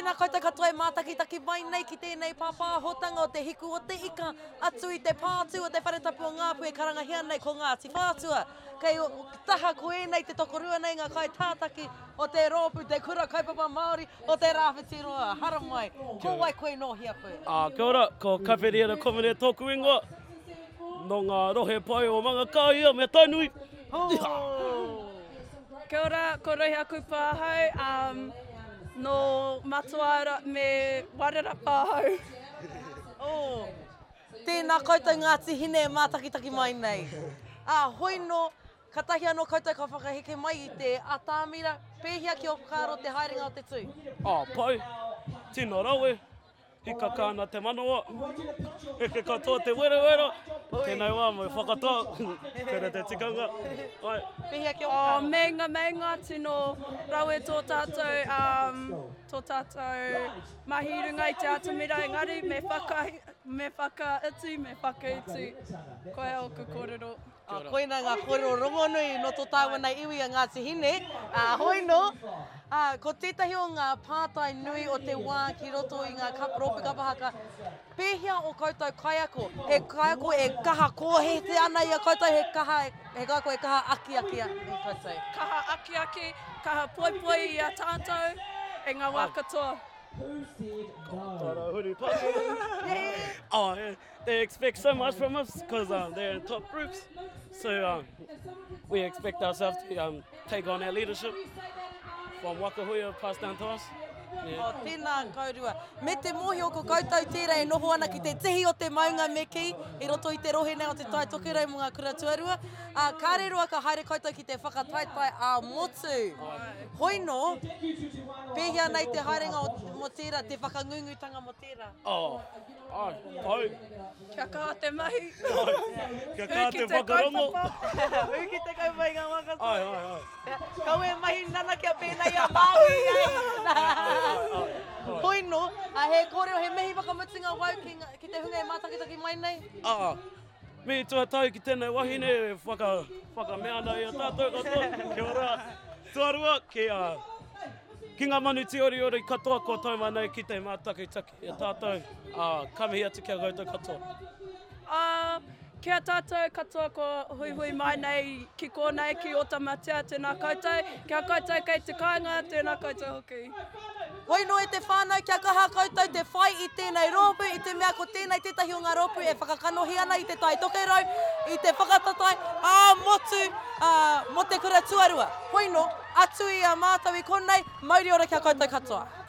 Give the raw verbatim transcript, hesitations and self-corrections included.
tēnā koutou katoa e mātakitaki mai nei ki tēnei pāpāhotanga o te hiku o te ika, atu i te pātu o te wharetapu o Ngāpu e karangahia nei ko Ngāti Whātua. Kei o, o taha ko e nei te tokorua nei ngā kai tātaki o te rōpu, te kura kaupapa Māori o te rāwhitiroa. Hara mai, ko wai koe no hia koe. Ah, kia ora, ko Kawhiriara Komene tōku ingoa. No ngā rohe pai o mga kāia me tainui. Oh. Kia ora, ko Rohi aku Pāhau, um, no Matuara me Warera Pāhau. Oh. Tēnā koutou Ngāti Hine e mātakitaki mai nei. Ah, hoino, ka tahi anō koutou ka whakaheke mai i te atāmira, pēhia ki o kāro te haerenga o te tū. Ah, pai, tino rawe, hika kāna te manawa, heke katoa te wera wera, tēnei wā mai whakatoa, kere te tikanga. Ai. Pēhia ki o O kāro. menga menga tino rawe tō tātou, um, tō tātou mahi runga i te atamira engari, me whaka, me whakaiti, me whakaitu. Koe au ka kōrero. Ah, koina ngā kōrero rongonui no tō tāwana iwi a Ngāti Hine. Ah, hoino, ah, ko tētahi o ngā pātai nui o te wā ki roto i ngā kap, rōpi kapahaka, pēhia o koutou kaiako, he kaiako e kaha kōhete ana i a koutou, he kaha, he kaiako e kaha aki aki a i koutou. Kaha aki aki, kaha poi poi i a tātou, e ngā wā katoa. Tara huri pāke. Oh, yeah. They expect so much from us because um, they're in top groups. So um, we expect ourselves to um, take on that leadership from Wakahuia passed down to us. Yeah. O tēnā kaurua. Me te mohi o ko koutou tērā e noho ana ki te tehi o te maunga me ki, i roto i te rohe nei o te tai tokerau mo ngā kura tuarua. Uh, kāreroa ka haere koutou ki te whakataitai a motu. Hoino, pēhia nei te haerenga o mo tērā, te whakangungutanga mo tērā. Oh, oh, pai. Kia kaha te mahi. Kia kā Ki te te whakarongo. kaupapa. Uki te kaupai ngā waka. Ai, ai, ai. Kau e mahi nana kia pēnei a Māui, ei. Hoino, a he kōrero, he mehi wakamutinga wau ki, ngā- ki te hunga e mātakitaki mai nei. Ah, me tuatai ki tēnei wahine, e whaka, whaka mea nei a tātou katoa. Kia ora, tuarua, ki, uh, ki ngā manu te ori ori katoa ko tauma nei ki te mātakitaki a tātou. Uh, kamihi atu kia koutou katoa. Uh, kia tātou katoa ko hui hui mai nei ki kōnei ki o tamatea tēnā koutou. Kia koutou kei te kāinga tēnā koutou hoki. Hoino e te whānau kia kaha koutou te whai i tēnei rōpu, i te mea ko tēnei tētahi o ngā rōpu e whakakanohi ana i te tai tokerau, i te whakatatai, ā motu, ā, mo te kura tuarua. Hoino, atu i a mātau i konei, mauri ora kia koutou katoa.